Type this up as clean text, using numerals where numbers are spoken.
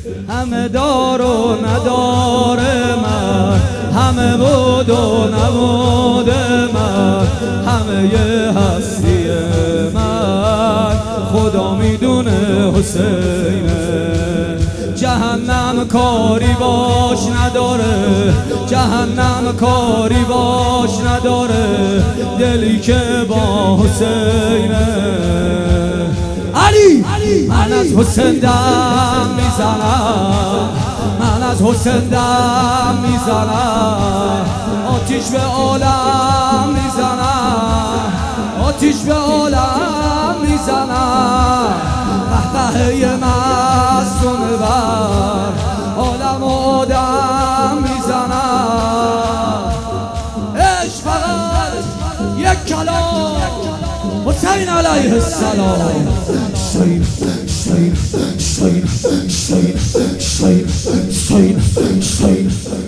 همه دار و ندار من، همه بود و نبود من، همه هستی من خدا میدونه حسینه. جهنم کاری باش نداره، جهنم کاری باش نداره، دلی که با حسینه. علی من از حسین دم میزنم، من از حسین دم میزنم، آتیش به عالم میزنم، آتیش به عالم میزنم. قهقهه مستون بر عالم و آدم میزنم. عشق فقط یک کلام، حسین علیه السلام. شین شین شین شین شین شین شین